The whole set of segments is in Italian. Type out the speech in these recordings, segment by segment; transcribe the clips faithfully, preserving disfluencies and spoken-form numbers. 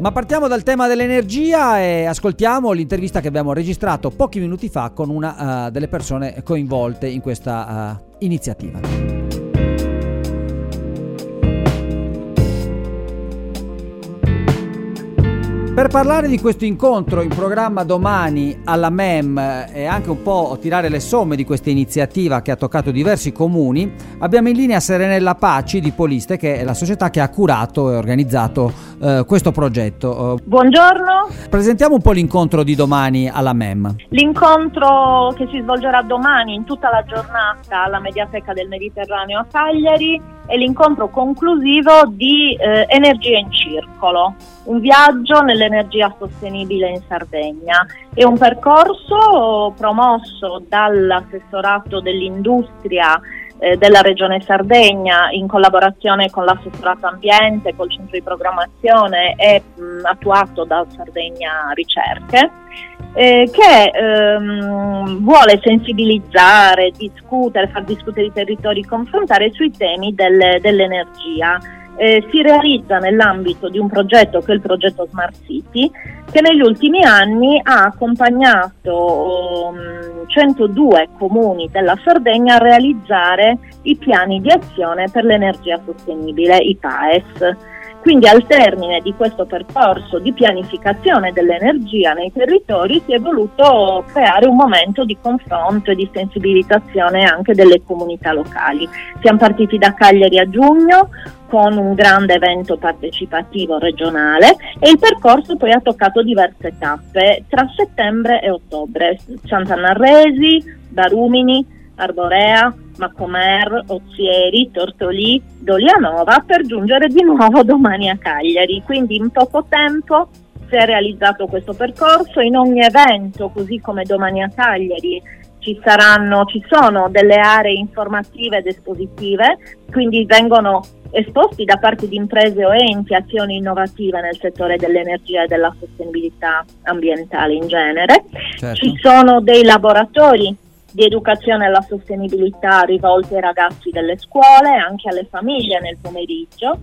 Ma partiamo dal tema dell'energia e ascoltiamo l'intervista che abbiamo registrato pochi minuti fa con una uh, delle persone coinvolte in questa uh, iniziativa. Per parlare di questo incontro in programma domani alla M E M e anche un po' tirare le somme di questa iniziativa che ha toccato diversi comuni, abbiamo in linea Serenella Paci di Poliste, che è la società che ha curato e organizzato eh, questo progetto. Buongiorno. Presentiamo un po' l'incontro di domani alla M E M. L'incontro che si svolgerà domani in tutta la giornata alla Mediateca del Mediterraneo a Cagliari è l'incontro conclusivo di eh, Energia in Circolo, un viaggio nell'energia sostenibile in Sardegna. È un percorso promosso dall'assessorato dell'industria eh, della Regione Sardegna in collaborazione con l'assessorato ambiente, col centro di programmazione e mh, attuato da Sardegna Ricerche, eh, che ehm, vuole sensibilizzare, discutere, far discutere i territori, confrontare sui temi del, dell'energia. Eh, si realizza nell'ambito di un progetto che è il progetto Smart City, che negli ultimi anni ha accompagnato um, centodue comuni della Sardegna a realizzare i piani di azione per l'energia sostenibile, i P A E S. Quindi al termine di questo percorso di pianificazione dell'energia nei territori si è voluto creare un momento di confronto e di sensibilizzazione anche delle comunità locali. Siamo partiti da Cagliari a giugno con un grande evento partecipativo regionale e il percorso poi ha toccato diverse tappe tra settembre e ottobre: Sant'Annarresi, Barumini, Arborea, Macomer, Ozieri, Tortolì, Dolianova, per giungere di nuovo domani a Cagliari. Quindi in poco tempo si è realizzato questo percorso. In ogni evento, così come domani a Cagliari, ci saranno, ci sono delle aree informative ed espositive, quindi vengono esposti da parte di imprese o enti azioni innovative nel settore dell'energia e della sostenibilità ambientale in genere. Certo. Ci sono dei laboratori di educazione alla sostenibilità rivolti ai ragazzi delle scuole, anche alle famiglie nel pomeriggio.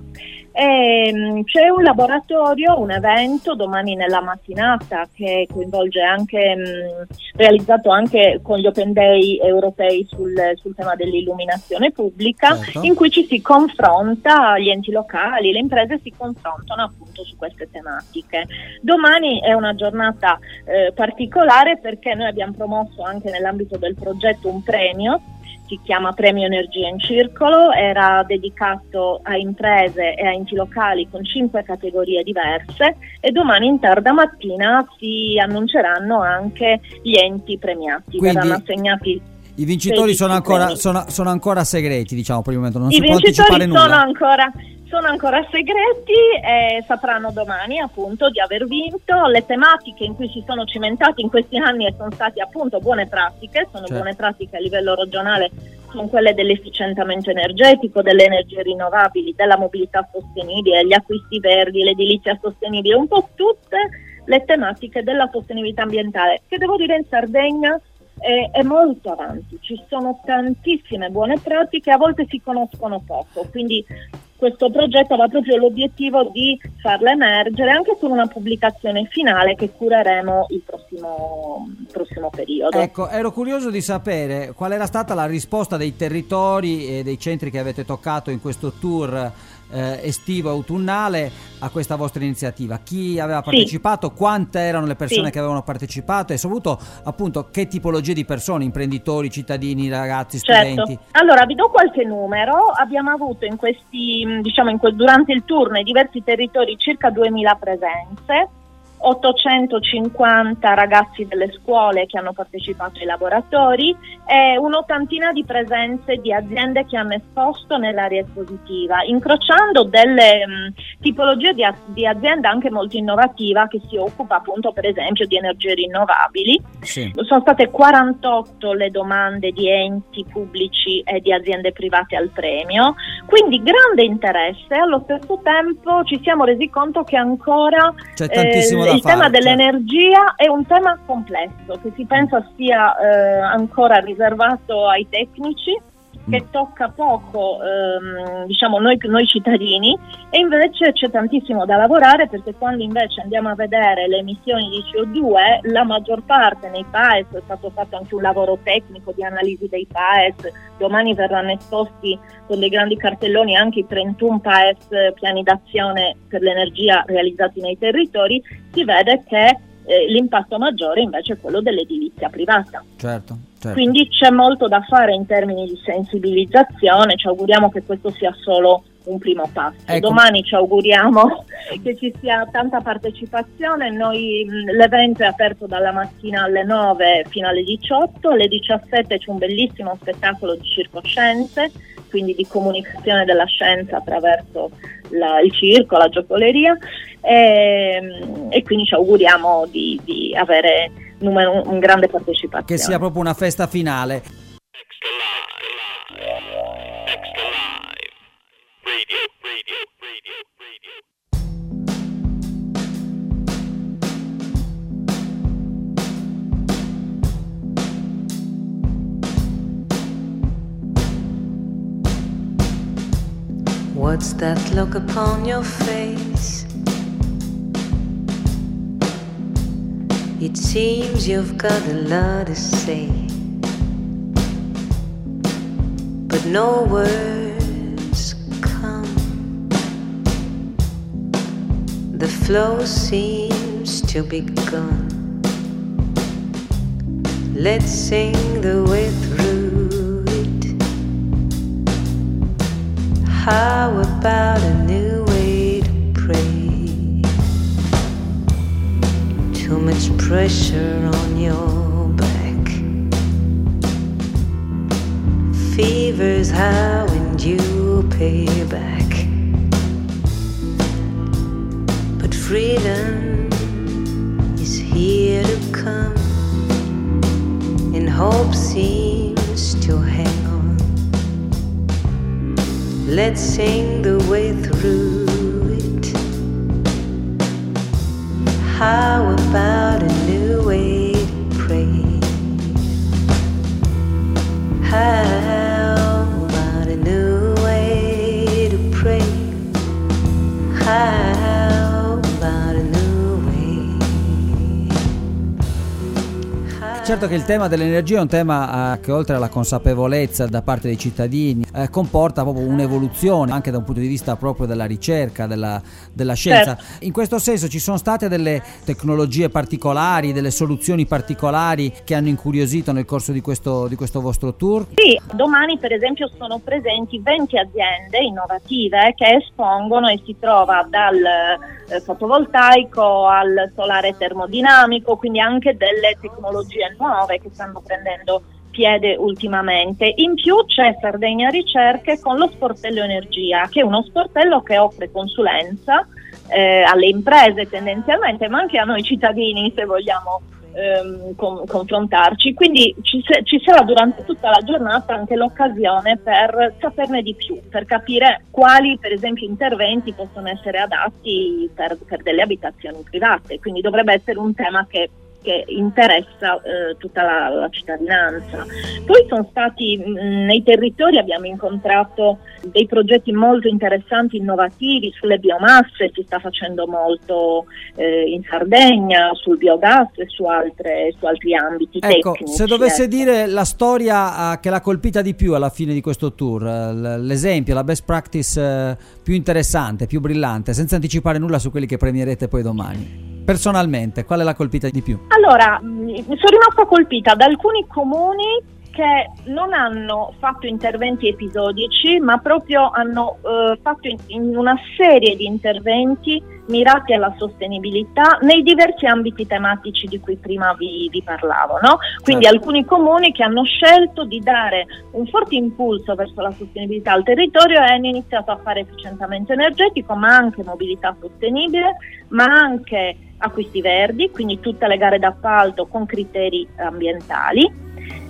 E, mh, c'è un laboratorio, un evento domani nella mattinata che coinvolge anche, mh, realizzato anche con gli Open Day europei sul, sul tema dell'illuminazione pubblica, certo, in cui ci si confronta, gli enti locali, le imprese si confrontano appunto su queste tematiche. Domani è una giornata eh, particolare perché noi abbiamo promosso anche nell'ambito del progetto un premio, si chiama Premio Energia in Circolo, era dedicato a imprese e a enti locali con cinque categorie diverse, e domani in tarda mattina si annunceranno anche gli enti premiati. Quindi verranno assegnati i vincitori sono ancora, sono, sono ancora segreti, diciamo, per il momento non I si può anticipare nulla. Sono ancora Sono ancora segreti e sapranno domani appunto di aver vinto. Le tematiche in cui si sono cimentati in questi anni e sono state appunto buone pratiche, sono certo. buone pratiche a livello regionale, sono quelle dell'efficientamento energetico, delle energie rinnovabili, della mobilità sostenibile, gli acquisti verdi, l'edilizia sostenibile, un po' tutte le tematiche della sostenibilità ambientale, che devo dire in Sardegna è, è molto avanti. Ci sono tantissime buone pratiche, a volte si conoscono poco, quindi questo progetto aveva proprio l'obiettivo di farle emergere anche con una pubblicazione finale che cureremo il prossimo, il prossimo periodo. Ecco, ero curioso di sapere qual era stata la risposta dei territori e dei centri che avete toccato in questo tour eh, estivo autunnale a questa vostra iniziativa. Chi aveva partecipato, sì. quante erano le persone sì. che avevano partecipato e soprattutto appunto che tipologie di persone, imprenditori, cittadini, ragazzi, studenti? Certo. Allora vi do qualche numero. Abbiamo avuto in questi diciamo in quel, durante il tour nei diversi territori circa duemila presenze, ottocentocinquanta ragazzi delle scuole che hanno partecipato ai laboratori e un'ottantina di presenze di aziende che hanno esposto nell'area espositiva, incrociando delle mh, tipologie di, di azienda anche molto innovativa che si occupa appunto per esempio di energie rinnovabili. Sì. Sono state quarantotto le domande di enti pubblici e di aziende private al premio, quindi grande interesse. Allo stesso tempo ci siamo resi conto che ancora c'è tantissimo eh, il fare, tema dell'energia certo. è un tema complesso che si pensa sia eh, ancora riservato ai tecnici, che tocca poco ehm, diciamo noi, noi cittadini, e invece c'è tantissimo da lavorare, perché quando invece andiamo a vedere le emissioni di C O due, la maggior parte nei P A E S, è stato fatto anche un lavoro tecnico di analisi dei P A E S, domani verranno esposti con dei grandi cartelloni anche i trentuno P A E S, piani d'azione per l'energia realizzati nei territori, si vede che eh, l'impatto maggiore invece è quello dell'edilizia privata. Certo, certo. Quindi c'è molto da fare in termini di sensibilizzazione, ci auguriamo che questo sia solo un primo passo. Ecco. Domani ci auguriamo che ci sia tanta partecipazione. Noi, l'evento è aperto dalla mattina alle nove fino alle diciotto, alle diciassette c'è un bellissimo spettacolo di circoscienze, quindi di comunicazione della scienza attraverso la, il circo, la giocoleria, e, e quindi ci auguriamo di, di avere numero, un grande partecipazione. Che sia proprio una festa finale. Extra live, extra live, radio, radio, radio, radio. What's that look upon your face? It seems you've got a lot to say, but no words come. The flow seems to be gone. Let's sing the way through it. How about a new way to pray? Too much pressure on your back. Fever's how and you pay back. But freedom is here to come, and hope seems to hang on. Let's sing the way through it. How about a new way to pray? How about a new way to pray? How about a new way? Certo che il tema dell'energia è un tema eh, che, oltre alla consapevolezza da parte dei cittadini, eh, comporta proprio un'evoluzione anche da un punto di vista proprio della ricerca, della, della scienza. Certo. In questo senso ci sono state delle tecnologie particolari, delle soluzioni particolari che hanno incuriosito nel corso di questo, di questo vostro tour? Sì, domani per esempio sono presenti venti aziende innovative che espongono, e si trova dal eh, fotovoltaico al solare termodinamico, quindi anche delle tecnologie nuove che stanno prendendo piede ultimamente. In più c'è Sardegna Ricerche con lo sportello energia, che è uno sportello che offre consulenza eh, alle imprese tendenzialmente, ma anche a noi cittadini, se vogliamo ehm, con, confrontarci. Quindi ci, ci sarà durante tutta la giornata anche l'occasione per saperne di più, per capire quali per esempio interventi possono essere adatti per, per delle abitazioni private. Quindi dovrebbe essere un tema che che interessa eh, tutta la, la cittadinanza. Poi sono stati mh, nei territori, abbiamo incontrato dei progetti molto interessanti, innovativi sulle biomasse, si sta facendo molto eh, in Sardegna sul biogas e su, altre, su altri ambiti ecco, tecnici. Se dovesse ecco. dire la storia uh, che l'ha colpita di più alla fine di questo tour, uh, l'esempio, la best practice uh, più interessante, più brillante, senza anticipare nulla su quelli che premierete poi domani. Personalmente, quale l'ha colpita di più? Allora, sono rimasta colpita da alcuni comuni che non hanno fatto interventi episodici, ma proprio hanno eh, fatto in, in una serie di interventi mirati alla sostenibilità nei diversi ambiti tematici di cui prima vi, vi parlavo, no? Quindi certo. Alcuni comuni che hanno scelto di dare un forte impulso verso la sostenibilità al territorio e hanno iniziato a fare efficientamento energetico, ma anche mobilità sostenibile, ma anche acquisti verdi, quindi tutte le gare d'appalto con criteri ambientali.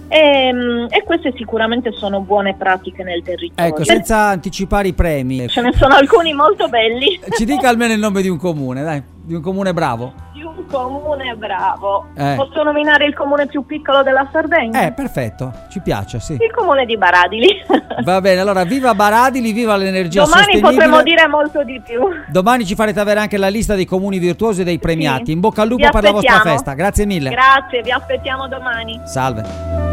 E, e queste sicuramente sono buone pratiche nel territorio. Ecco, senza anticipare i premi, ce ne sono alcuni molto belli. Ci dica almeno il nome di un comune, dai, di un comune bravo. Di un Comune bravo. Eh. Posso nominare il comune più piccolo della Sardegna? Eh, perfetto, ci piace, sì. Il comune di Baradili. Va bene, allora viva Baradili, viva l'energia Domani sostenibile. potremo dire molto di più. Domani ci farete avere anche la lista dei comuni virtuosi e dei premiati. Sì. In bocca al lupo Vi per la vostra aspettiamo. festa. Grazie mille. Grazie, vi aspettiamo domani. Salve.